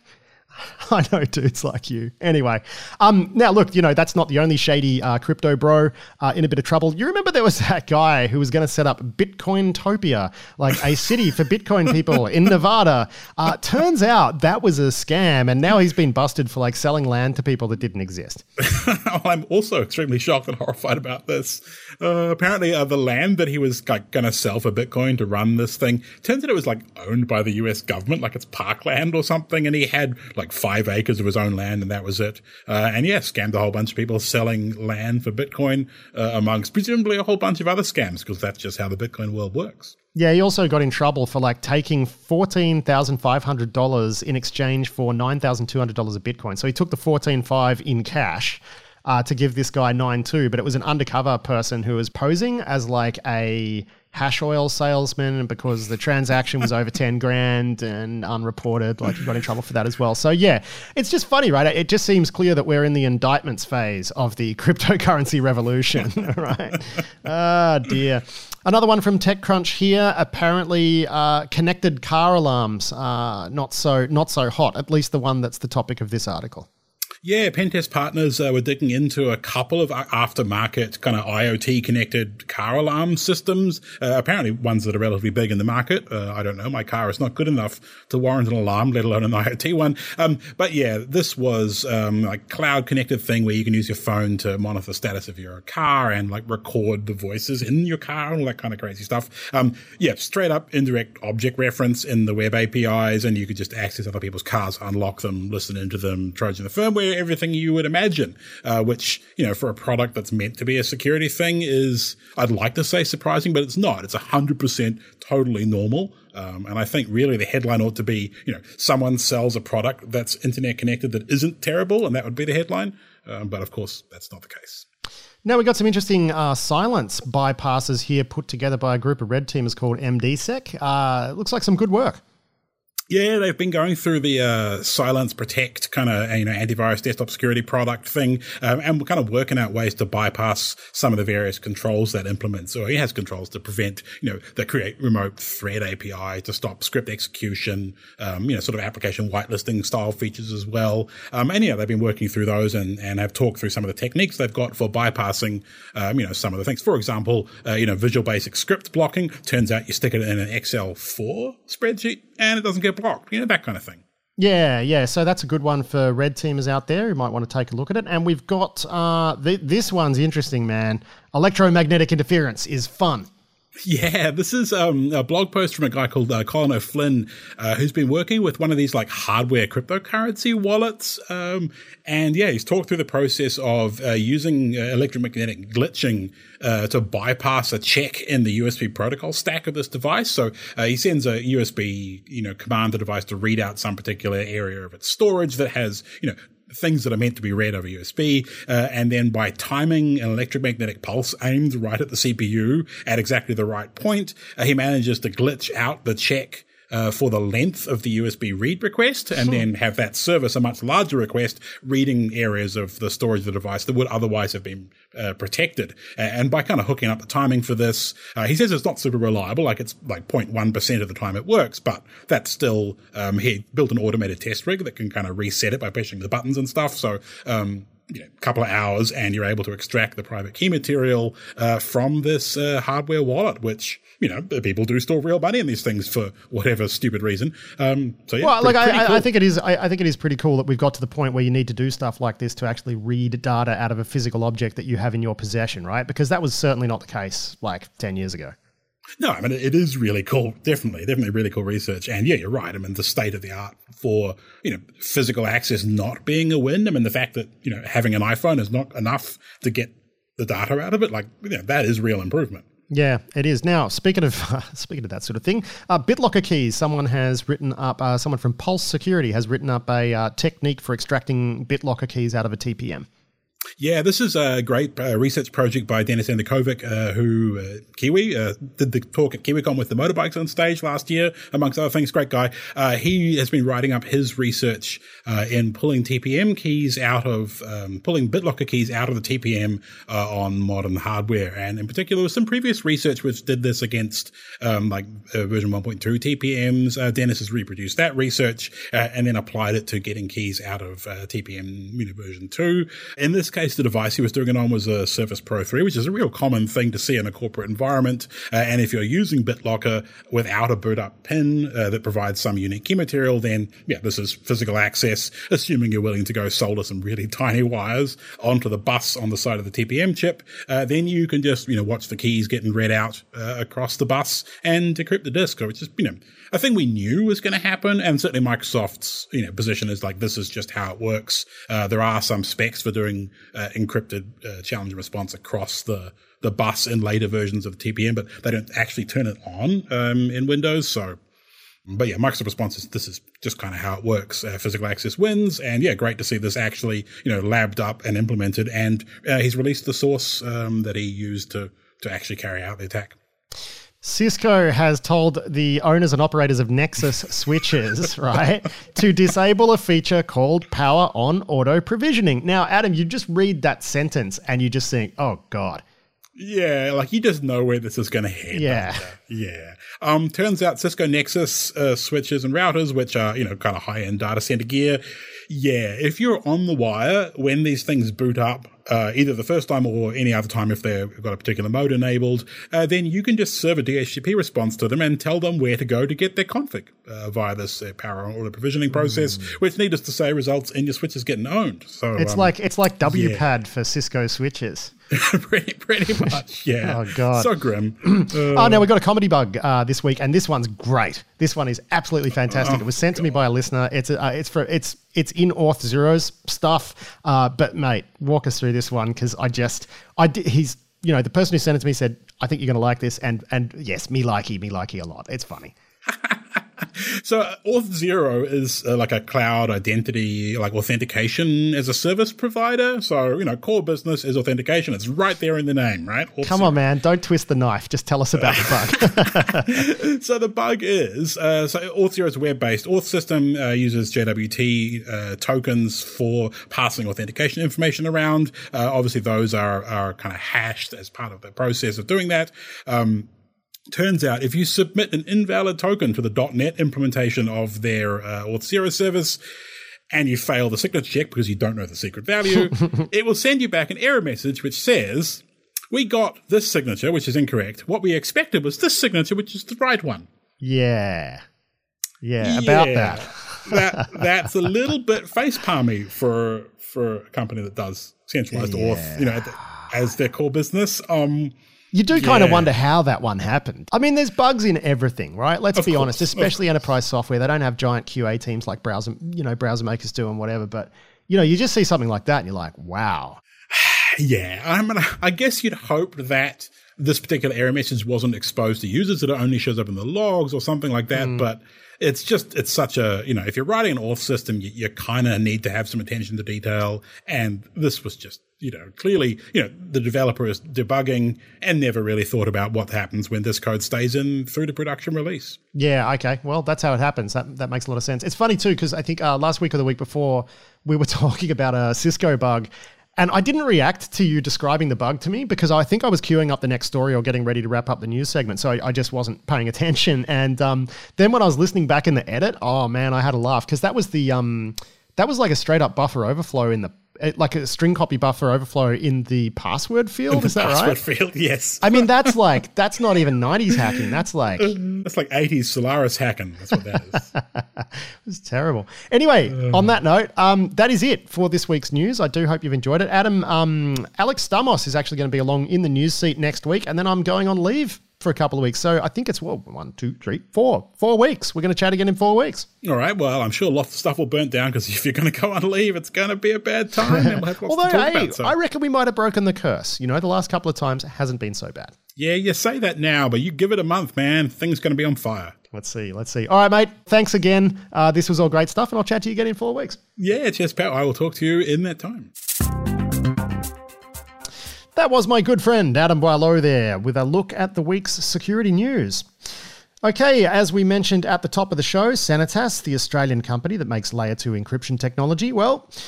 Speaker 1: I know dudes like you. Anyway, now look, that's not the only shady crypto bro in a bit of trouble. You remember there was that guy who was going to set up Bitcointopia, a city for Bitcoin people in Nevada. Turns out that was a scam, and now he's been busted for selling land to people that didn't exist.
Speaker 2: I'm also extremely shocked and horrified about this. Apparently, the land that he was going to sell for Bitcoin to run this thing, turns out it was owned by the US government, it's parkland or something, and he had like 5 acres of his own land, and that was it. And yeah, scammed a whole bunch of people selling land for Bitcoin, amongst presumably a whole bunch of other scams, because that's just how the Bitcoin world works.
Speaker 1: Yeah, he also got in trouble for like taking $14,500 in exchange for $9,200 of Bitcoin. So he took the $14,500 in cash to give this guy $9,200, but it was an undercover person who was posing as like a hash oil salesman, because the transaction was over 10 grand and unreported. Like, he got in trouble for that as well. So yeah, it's just funny, right? It just seems clear that we're in the indictments phase of the cryptocurrency revolution, right? Ah, dear. Another one from TechCrunch here. Apparently, connected car alarms not so hot. At least the one that's the topic of this article.
Speaker 2: Yeah, Pentest Partners were digging into a couple of aftermarket kind of IoT connected car alarm systems, apparently ones that are relatively big in the market. I don't know, my car is not good enough to warrant an alarm, let alone an IoT one. But yeah, this was like cloud connected thing where you can use your phone to monitor the status of your car and like record the voices in your car and all that kind of crazy stuff. Yeah, straight up indirect object reference in the web APIs, and you could just access other people's cars, unlock them, listen into them, Trojan the firmware, everything you would imagine, which, you know, for a product that's meant to be a security thing is, I'd like to say surprising, but it's not. It's 100% totally normal. And I think really the headline ought to be, you know, someone sells a product that's internet connected that isn't terrible, and that would be the headline. But of course, that's not the case.
Speaker 1: Now, we got some interesting silence bypasses here put together by a group of red teamers called MDSec. It looks like some good work.
Speaker 2: Yeah, they've been going through the Silence Protect kind of, you know, antivirus desktop security product thing, and we're kind of working out ways to bypass some of the various controls that implements. So it has controls to prevent, you know, that create remote thread API to stop script execution, you know, sort of application whitelisting style features as well. And yeah, they've been working through those and have talked through some of the techniques they've got for bypassing, you know, some of the things. For example, you know, Visual Basic script blocking. Turns out you stick it in an Excel 4 spreadsheet and it doesn't get blocked, you know, that kind of thing.
Speaker 1: Yeah. So that's a good one for red teamers out there who might want to take a look at it. And we've got, this one's interesting, man. Electromagnetic interference is fun.
Speaker 2: Yeah, this is a blog post from a guy called Colin O'Flynn, who's been working with one of these like hardware cryptocurrency wallets. And yeah, he's talked through the process of using electromagnetic glitching to bypass a check in the USB protocol stack of this device. So he sends a USB, you know, command the device to read out some particular area of its storage that has, you know, things that are meant to be read over USB, and then by timing an electromagnetic pulse aimed right at the CPU at exactly the right point, he manages to glitch out the check for the length of the USB read request, and then have that service a much larger request reading areas of the storage of the device that would otherwise have been protected. And by kind of hooking up the timing for this, he says it's not super reliable, like it's like 0.1% of the time it works, but that's still, he built an automated test rig that can kind of reset it by pushing the buttons and stuff. So, you know, a couple of hours and you're able to extract the private key material from this hardware wallet, which, you know, people do store real money in these things for whatever stupid reason. So yeah,
Speaker 1: well,
Speaker 2: pretty cool.
Speaker 1: I think it is. I think it is pretty cool that we've got to the point where you need to do stuff like this to actually read data out of a physical object that you have in your possession, right? Because that was certainly not the case like 10 years ago.
Speaker 2: No, I mean, it is really cool. Definitely really cool research. And yeah, you're right. I mean, the state of the art for, you know, physical access not being a win. I mean, the fact that, you know, having an iPhone is not enough to get the data out of it, like, you know, that is real improvement.
Speaker 1: Yeah, it is. Now, speaking of that sort of thing, BitLocker keys. Someone from Pulse Security has written up a technique for extracting BitLocker keys out of a TPM.
Speaker 2: Yeah, this is a great research project by Denis Andikovic, who Kiwi did the talk at KiwiCon with the motorbikes on stage last year, amongst other things. Great guy. He has been writing up his research in pulling TPM keys out of pulling BitLocker keys out of the TPM on modern hardware, and in particular, with some previous research which did this against version 1.2 TPMs. Denis has reproduced that research and then applied it to getting keys out of TPM version 2. In this this case, the device he was doing it on was a Surface Pro 3, which is a real common thing to see in a corporate environment. And if you're using BitLocker without a boot up pin that provides some unique key material, then this is physical access, assuming you're willing to go solder some really tiny wires onto the bus on the side of the TPM chip. Then you can just, watch the keys getting read out across the bus and decrypt the disk, which is, a thing we knew was going to happen. And certainly Microsoft's, position is like, this is just how it works. There are some specs for doing encrypted challenge and response across the bus in later versions of the TPM, but they don't actually turn it on in Windows. So, but Microsoft response is this is just kind of how it works. Physical access wins, and great to see this actually labbed up and implemented. And he's released the source that he used to actually carry out the attack.
Speaker 1: Cisco has told the owners and operators of Nexus switches, right, to disable a feature called Power On Auto Provisioning. Now, Adam, you just read that sentence and you just think, oh, God.
Speaker 2: Yeah, like you just know where this is going to head.
Speaker 1: Yeah.
Speaker 2: Yeah. Turns out Cisco Nexus switches and routers, which are, kind of high-end data center gear. Yeah, if you're on the wire when these things boot up, either the first time or any other time if they've got a particular mode enabled, then you can just serve a DHCP response to them and tell them where to go to get their config via this Power On Auto Provisioning process, which, needless to say, results in your switches getting owned. So
Speaker 1: it's like WPAD for Cisco switches.
Speaker 2: pretty much, yeah.
Speaker 1: Oh, God.
Speaker 2: So grim.
Speaker 1: Now we've got a comedy bug this week, and this one's great. This one is absolutely fantastic. It was sent to me by a listener. It's in Auth0's stuff, but mate, walk us through this one because he's the person who sent it to me said, I think you're going to like this, and yes, me likey a lot. It's funny.
Speaker 2: So Auth0 is like a cloud identity, like authentication as a service provider. So, core business is authentication. It's right there in the name, right? Auth0.
Speaker 1: Come on, man. Don't twist the knife. Just tell us about the
Speaker 2: bug. So the bug is, Auth0 is a web-based auth system, uses JWT tokens for passing authentication information around. Obviously, those are kind of hashed as part of the process of doing that. Turns out if you submit an invalid token to the .NET implementation of their Auth0 service and you fail the signature check because you don't know the secret value, it will send you back an error message which says, we got this signature, which is incorrect. What we expected was this signature, which is the right one.
Speaker 1: Yeah, about that.
Speaker 2: That's a little bit face-palmy for a company that does centralized auth, as their core business.
Speaker 1: You do kind of wonder how that one happened. I mean, there's bugs in everything, right? Let's be honest, especially enterprise software. They don't have giant QA teams like browser makers do and whatever. But, you just see something like that and you're like, wow.
Speaker 2: Yeah. I guess you'd hope that this particular error message wasn't exposed to users, that it only shows up in the logs or something like that. But it's such a, if you're writing an auth system, you kind of need to have some attention to detail. And this was just, clearly, the developer is debugging and never really thought about what happens when this code stays in through to production release.
Speaker 1: Yeah, okay. Well, that's how it happens. That makes a lot of sense. It's funny too, because I think last week or the week before, we were talking about a Cisco bug. And I didn't react to you describing the bug to me because I think I was queuing up the next story or getting ready to wrap up the news segment. So I just wasn't paying attention. And then when I was listening back in the edit, oh man, I had a laugh because that was like a straight up buffer overflow like a string copy buffer overflow in the password field. Is that right?
Speaker 2: Password field, yes.
Speaker 1: I mean, that's not even 90s hacking. That's like
Speaker 2: 80s Solaris hacking. That's what that is.
Speaker 1: It's terrible. Anyway, on that note, that is it for this week's news. I do hope you've enjoyed it. Adam, Alex Stamos is actually going to be along in the news seat next week, and then I'm going on leave for a couple of weeks. So I think it's 1, 2, 3, 4 weeks. We're going to chat again in 4 weeks.
Speaker 2: All right. Well, I'm sure a lot of stuff will burn down because if you're going to go on leave, it's going to be a bad time. And we'll have lots to talk about, so.
Speaker 1: I reckon we might have broken the curse. The last couple of times it hasn't been so bad.
Speaker 2: Yeah, you say that now, but you give it a month, man. Things going to be on fire.
Speaker 1: Let's see. All right, mate. Thanks again. This was all great stuff, and I'll chat to you again in 4 weeks.
Speaker 2: Yeah, cheers, pal. I will talk to you in that time.
Speaker 1: That was my good friend Adam Boileau there with a look at the week's security news. Okay, as we mentioned at the top of the show, Sanitas, the Australian company that makes layer 2 encryption technology, well,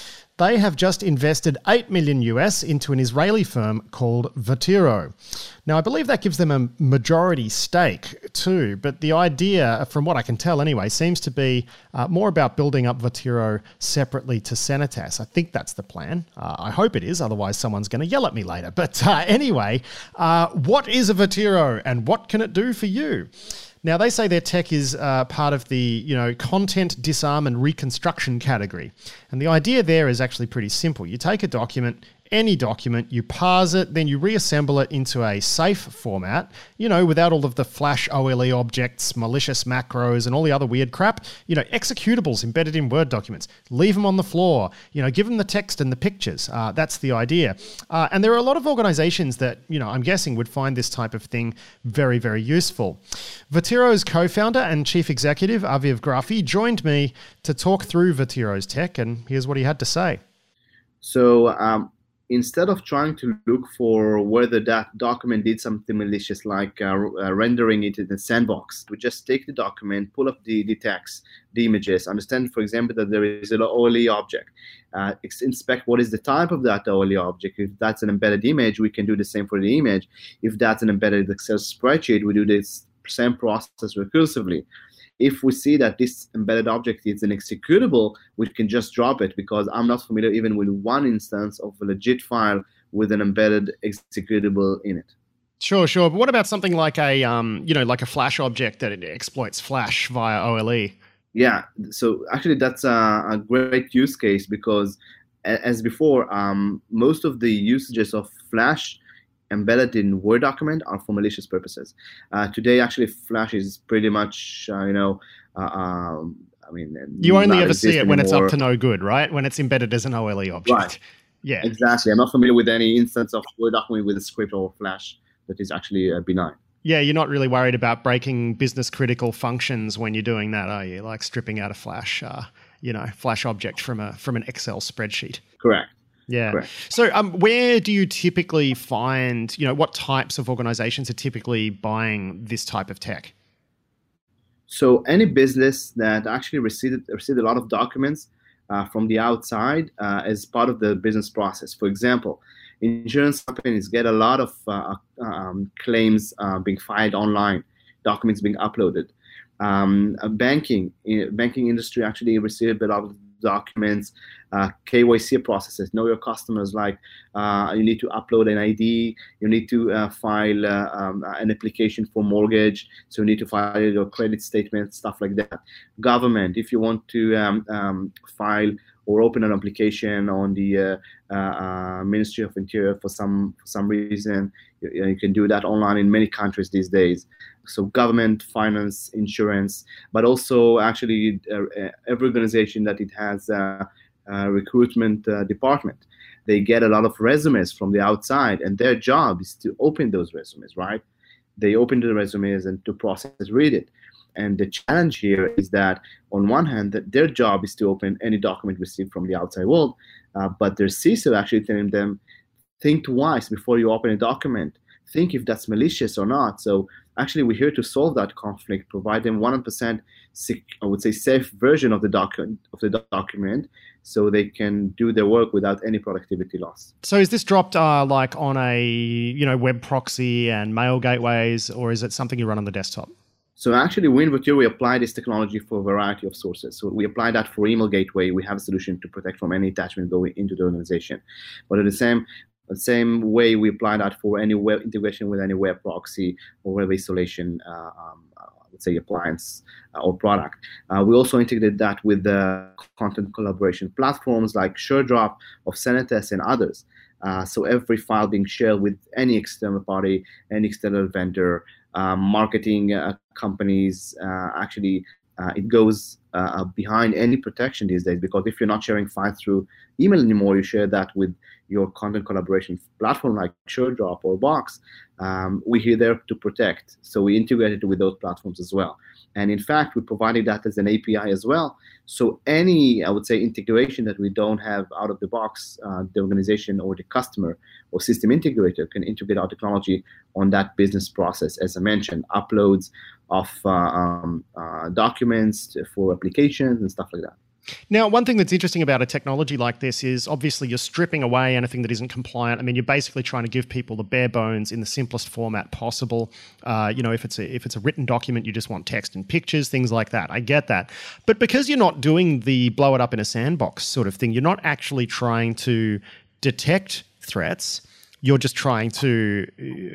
Speaker 1: they have just invested $8 million US into an Israeli firm called Vatiro. Now, I believe that gives them a majority stake too, but the idea, from what I can tell anyway, seems to be more about building up Vatiro separately to Sanitas. I think that's the plan. I hope it is, otherwise someone's going to yell at me later. But anyway, what is a Vatiro and what can it do for you? Now, they say their tech is part of the, content disarm and reconstruction category. And the idea there is actually pretty simple. You take a document, any document, you parse it, then you reassemble it into a safe format, without all of the Flash OLE objects, malicious macros, and all the other weird crap, executables embedded in Word documents. Leave them on the floor, give them the text and the pictures. That's the idea. And there are a lot of organizations that, I'm guessing would find this type of thing very, very useful. Vatiro's co-founder and chief executive, Aviv Grafi, joined me to talk through Vatiro's tech, and here's what he had to say.
Speaker 3: So, instead of trying to look for whether that document did something malicious, like rendering it in the sandbox, we just take the document, pull up the text, the images, understand, for example, that there is an OLE object, inspect what is the type of that OLE object. If that's an embedded image, we can do the same for the image. If that's an embedded Excel spreadsheet, we do this same process recursively. If we see that this embedded object is an executable, we can just drop it, because I'm not familiar even with one instance of a legit file with an embedded executable in it.
Speaker 1: Sure. But what about something like a, like a Flash object that it exploits Flash via OLE?
Speaker 3: Yeah. So actually, that's a great use case, because as before, most of the usages of Flash embedded in Word document are for malicious purposes. Today, actually, Flash is pretty much,
Speaker 1: you only ever see it when it's up to no good, right? When it's embedded as an OLE object.
Speaker 3: Right.
Speaker 1: Yeah.
Speaker 3: Exactly. I'm not familiar with any instance of Word document with a script or Flash that is actually benign.
Speaker 1: Yeah, you're not really worried about breaking business critical functions when you're doing that, are you? Like stripping out a Flash, Flash object from an Excel spreadsheet.
Speaker 3: Correct.
Speaker 1: Yeah.
Speaker 3: Correct.
Speaker 1: So where do you typically find, what types of organizations are typically buying this type of tech?
Speaker 3: So any business that actually received a lot of documents from the outside as part of the business process. For example, insurance companies get a lot of claims being filed online, documents being uploaded. Banking industry actually received a lot of documents, KYC processes, know your customers, like you need to upload an ID, you need to file an application for mortgage, so you need to file your credit statement, stuff like that. Government, if you want to file or open an application on the Ministry of Interior for some reason, you can do that online in many countries these days. So government, finance, insurance, but also actually every organization that it has a recruitment department. They get a lot of resumes from the outside, and their job is to open those resumes, right? They open the resumes and to process, read it. And the challenge here is that on one hand, that their job is to open any document received from the outside world, but their CISO actually telling them, think twice before you open a document. Think if that's malicious or not. So actually, we're here to solve that conflict, provide them 100% safe version of the document, so they can do their work without any productivity loss.
Speaker 1: So is this dropped like on a web proxy and mail gateways, or is it something you run on the desktop?
Speaker 3: So actually, we in Vatiro, we apply this technology for a variety of sources. So we apply that for email gateway. We have a solution to protect from any attachment going into the organization. But at the same way, we apply that for any web integration with any web proxy or web isolation, appliance or product. We also integrate that with the content collaboration platforms like ShareDrop, of Sanitas, and others. So every file being shared with any external party, any external vendor, marketing companies, it goes behind any protection these days, because if you're not sharing files through email anymore, you share that with your content collaboration platform like ShareDrop or Box. We're here there to protect. So we integrated with those platforms as well. And in fact, we provided that as an API as well. So any, integration that we don't have out of the box, the organization or the customer or system integrator can integrate our technology on that business process. As I mentioned, uploads of documents for applications and stuff like that.
Speaker 1: Now, one thing that's interesting about a technology like this is obviously you're stripping away anything that isn't compliant. I mean, you're basically trying to give people the bare bones in the simplest format possible. If it's a written document, you just want text and pictures, things like that. I get that. But because you're not doing the blow it up in a sandbox sort of thing, you're not actually trying to detect threats. You're just trying to,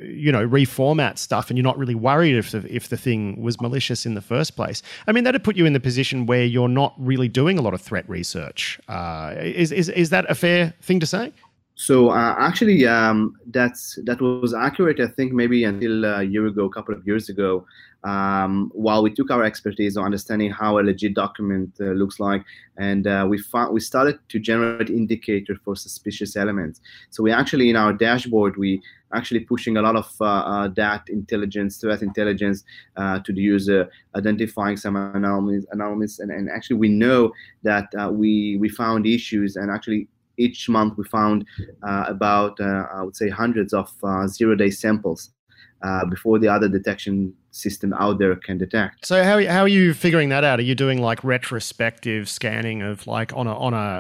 Speaker 1: reformat stuff, and you're not really worried if the thing was malicious in the first place. I mean, that'd put you in the position where you're not really doing a lot of threat research. Is that a fair thing to say?
Speaker 3: So actually, that was accurate. I think maybe until a couple of years ago, while we took our expertise on understanding how a legit document looks like, and we started to generate indicators for suspicious elements. So we actually, in our dashboard, we actually pushing a lot of threat intelligence to the user, identifying some anomalies, and actually we know that we found issues, and actually each month we found about I would say hundreds of 0-day samples before the other detection system out there can detect.
Speaker 1: So how are you figuring that out? Are you doing like retrospective scanning of like on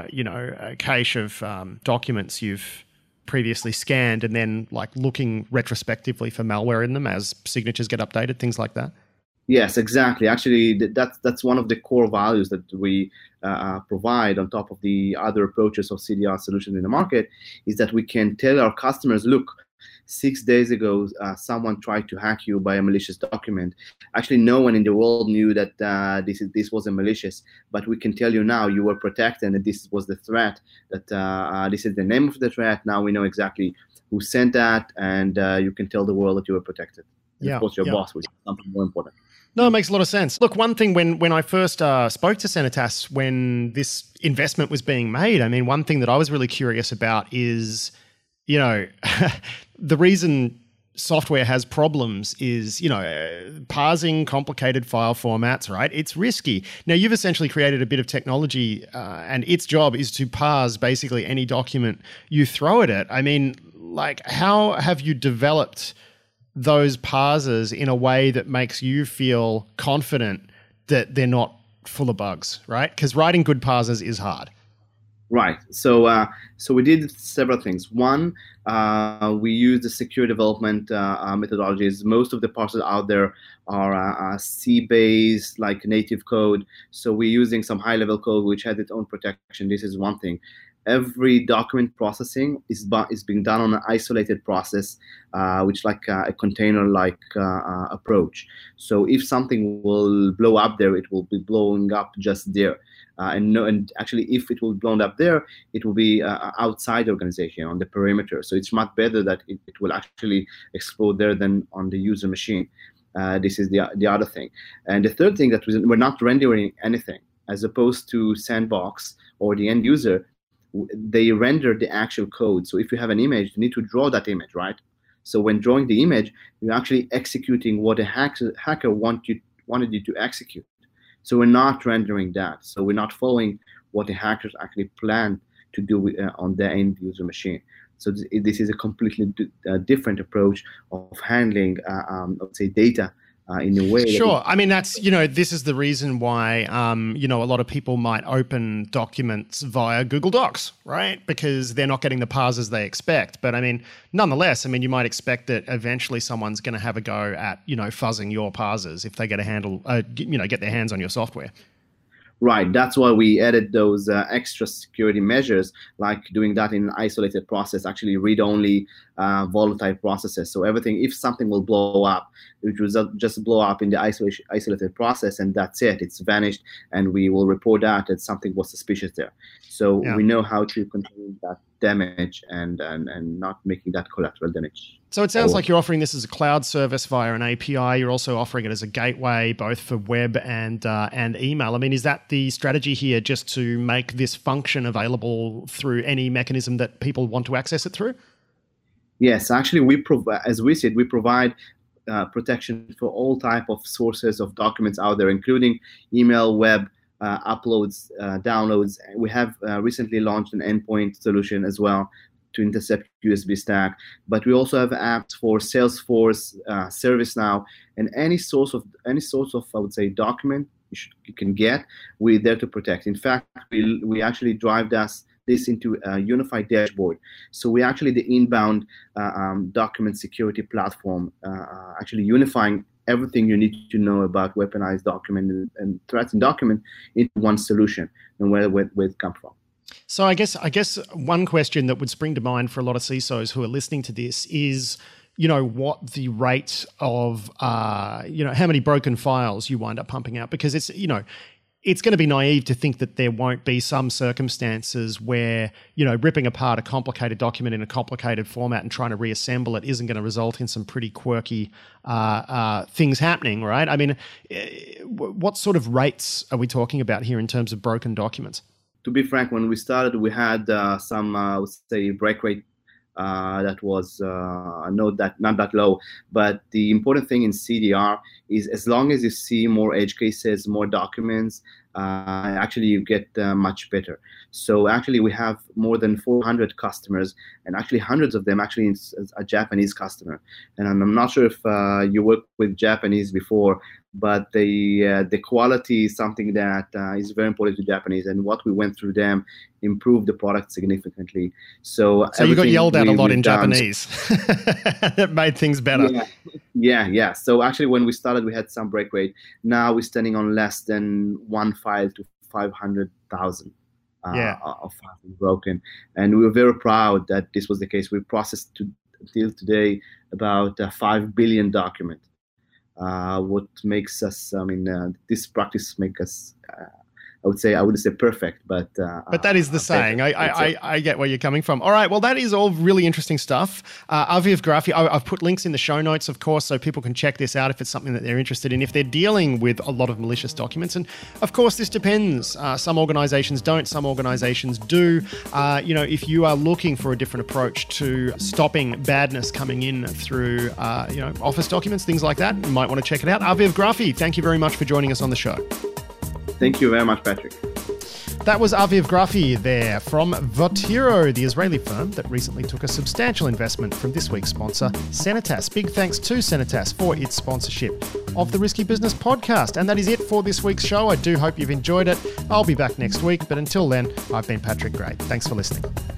Speaker 1: a cache of documents you've previously scanned, and then like looking retrospectively for malware in them as signatures get updated, things like that?
Speaker 3: Yes, exactly. Actually, that's one of the core values that we provide on top of the other approaches of CDR solutions in the market, is that we can tell our customers, look, 6 days ago, someone tried to hack you by a malicious document. Actually, no one in the world knew that this was a malicious, but we can tell you now you were protected, and this was the threat, that this is the name of the threat. Now we know exactly who sent that, and you can tell the world that you were protected. And of course, your boss, which is something more important.
Speaker 1: No, it makes a lot of sense. Look, one thing when I first spoke to Sanitas when this investment was being made, I mean, one thing that I was really curious about is, the reason software has problems is, parsing complicated file formats, right? It's risky. Now, you've essentially created a bit of technology and its job is to parse basically any document you throw at it. I mean, like, how have you developed those parsers in a way that makes you feel confident that they're not full of bugs, right? Because writing good parsers is hard.
Speaker 3: Right. So we did several things. One, we use the secure development methodologies. Most of the parsers out there are C-based, like native code. So we're using some high-level code which has its own protection. This is one thing. Every document processing is being done on an isolated process, which like a container-like approach. So if something will blow up there, it will be blowing up just there. And actually, if it will be blown up there, it will be outside the organization on the perimeter. So it's much better that it will actually explode there than on the user machine. This is the other thing. And the third thing, that we're not rendering anything, as opposed to Sandbox or the end user. They render the actual code. So if you have an image, you need to draw that image, right? So when drawing the image, you're actually executing what a hacker wanted you to execute. So we're not rendering that. So we're not following what the hackers actually planned to do on their end user machine. So this is a completely different approach of handling, let's say, data in a way.
Speaker 1: Sure. I mean, that's, this is the reason why, a lot of people might open documents via Google Docs, right? Because they're not getting the parsers they expect. But I mean, nonetheless, you might expect that eventually someone's going to have a go at, fuzzing your parsers if they get get their hands on your software.
Speaker 3: Right. That's why we added those extra security measures, like doing that in an isolated process, actually read-only volatile processes. So everything, if something will blow up, it will just blow up in the isolated process, and that's it. It's vanished, and we will report that something was suspicious there. So we know how to control that damage and not making that collateral damage.
Speaker 1: So it sounds like you're offering this as a cloud service via an API. You're also offering it as a gateway, both for web and email. I mean, is that the strategy here, just to make this function available through any mechanism that people want to access it through? Yes, actually, we provide protection for all type of sources of documents out there, including email, web, uploads, downloads. We have recently launched an endpoint solution as well to intercept USB stack, but we also have apps for Salesforce, ServiceNow, and any source of I would say document
Speaker 3: you can get. We're there to protect. In fact, we actually drive this into a unified dashboard. So we actually the inbound document security platform, actually unifying everything you need to know about weaponized document and threats in document into one solution, and where it comes from.
Speaker 1: So I guess one question that would spring to mind for a lot of CISOs who are listening to this is, what the rate of, how many broken files you wind up pumping out, because it's going to be naive to think that there won't be some circumstances where, ripping apart a complicated document in a complicated format and trying to reassemble it isn't going to result in some pretty quirky things happening, right? I mean, what sort of rates are we talking about here in terms of broken documents?
Speaker 3: To be frank, when we started, we had some, I would say, break rate that was not that low. But the important thing in CDR is, as long as you see more edge cases, more documents, actually you get much better. So actually we have more than 400 customers, and actually hundreds of them actually is a Japanese customer. And I'm not sure if you worked with Japanese before, but the quality is something that is very important to Japanese, and what we went through them improved the product significantly. So
Speaker 1: you got yelled at a lot in Japanese. That made things better.
Speaker 3: Yeah. So actually when we started, we had some break rate. Now we're standing on less than 1 file to 500,000 of files broken. And we were very proud that this was the case. We processed until today about 5 billion documents. What makes us, this practice makes us, I wouldn't say perfect, but
Speaker 1: that is the saying. I get where you're coming from. All right, well, that is all really interesting stuff. Aviv Grafi, I've put links in the show notes, of course, so people can check this out if it's something that they're interested in, if they're dealing with a lot of malicious documents. And of course, this depends. Some organizations don't, some organizations do. If you are looking for a different approach to stopping badness coming in through, Office documents, things like that, you might want to check it out. Aviv Grafi, thank you very much for joining us on the show.
Speaker 3: Thank you very much, Patrick.
Speaker 1: That was Aviv Grafi there from Votiro, the Israeli firm that recently took a substantial investment from this week's sponsor, Sanitas. Big thanks to Sanitas for its sponsorship of the Risky Business podcast. And that is it for this week's show. I do hope you've enjoyed it. I'll be back next week, but until then, I've been Patrick Gray. Thanks for listening.